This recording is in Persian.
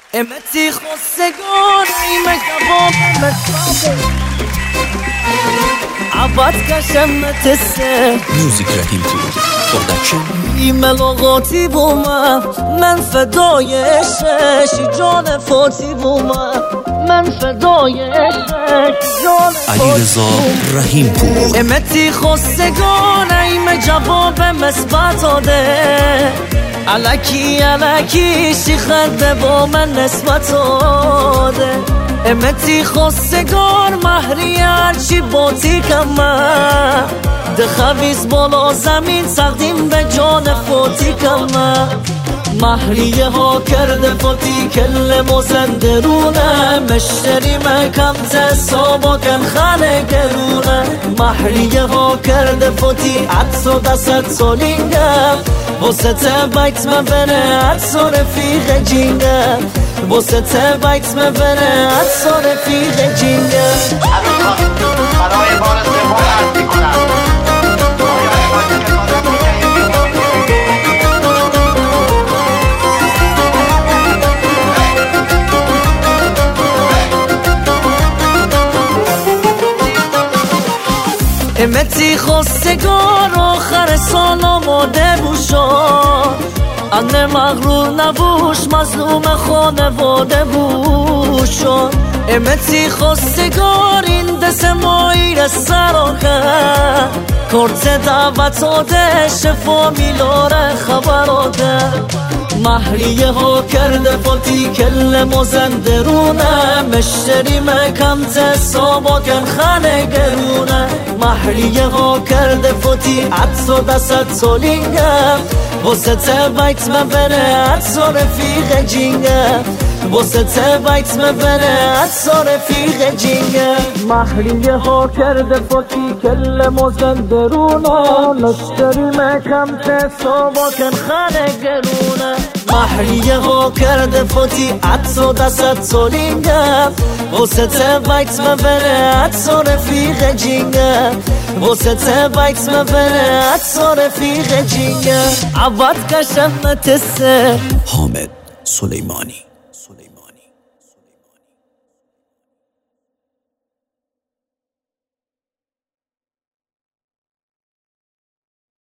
امتی خواستگان ایمه کباب مصابه عباد کشم متسه میوزیک رحیم پور پرودکشن ایمه لغاتی بومم من فدای عشقش جان فاتی بومم من فدای عشقش جان فاتی علیرضا رحیم پور امتی خواستگان ایمه جواب مثبت داده الکی الکی شیخنده با من نسبت داده امتی خواستگار مهری هرچی باتی کمه ده خویز بالا زمین سقدیم به جان فاتی کمه مهریه ها کرده فاتی کل مزنده رونه مشتری مکم تسابا کن خانه گرونه مهریه ها کرده فاتی عدس و دست سالینگم واسه بیت مبنه عدس و رفیق جینگم واسه بیت مبنه عدس و رفیق جینگم برای بار سوم عرض می‌کنم امتی خواستگار آخر سال آماده بوشان انه مغرور نبوش مظلوم خانواده بوشان امتی خواستگار این دست مایی سراخه کرد دعوت آده شفا میلاره خبر آده مهریه ها کرده فاتی کل مزنده رونه مشتری مکم تسابا کن خانه گرونه مهریه ها کرده فاتی عدس و دست سالینگم واسه بیت مبنه عدس و رفیق جینگم واسه بیت مبنه عدس و رفیق جینگم مهریه ها کرده فاتی کل مزنده رونه مشتری مکم تسابا کن خانه گرونه مهریه ها کرده فاتی عدس و دست سالینگم واسه بیت مبنه عدس و رفیق جینگم واسه بیت مبنه عدس و رفیق جینگم عباد کشم متسه حامد سلیمانی